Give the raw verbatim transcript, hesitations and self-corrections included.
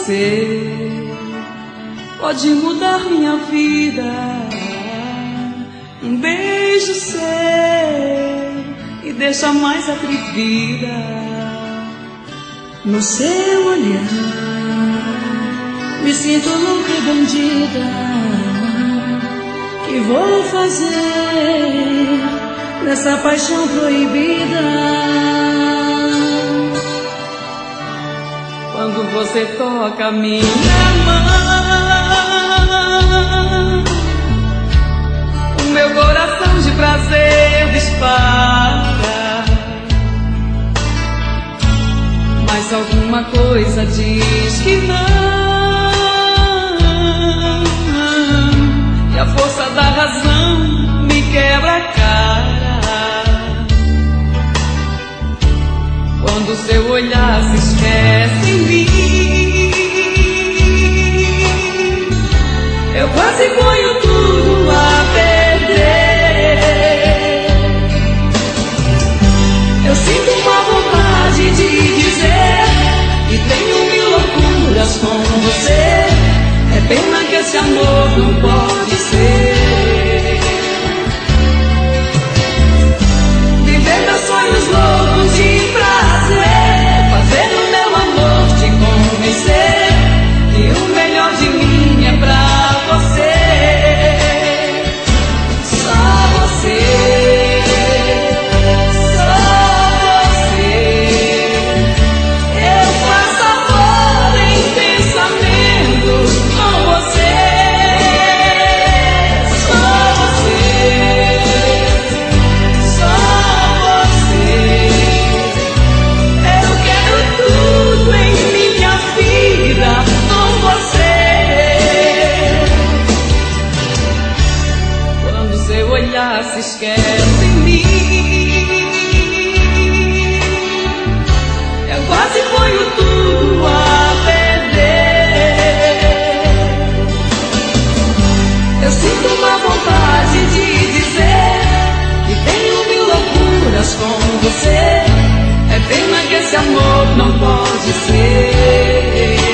você pode mudar minha vida. Um beijo seu me deixa mais atrevida. No seu olhar me sinto louca e bandida. Que vou fazer nessa paixão proibida? Quando você toca minha mão, o meu coração de prazer dispara. Mas alguma coisa diz que não, e a força da razão me quebra a cara. Quando seu olhar se esquece em mim, eu quase ponho tudo a perder. Eu sinto uma vontade de dizer que tenho mil loucuras com você. É pena que esse amor não pode ser. Viver meus sonhos loucos de prazer, fazer o meu amor te convencer que o melhor de mim é pra você. Só você, só você. Eu faço amor em pensamentos com você. Só você, só você. Eu quero tudo em minha vida com você. Quando seu olhar se esquece em mim, eu quase ponho tudo a perder. Eu sinto uma vontade de dizer que tenho mil loucuras com você. É pena que esse amor não pode ser.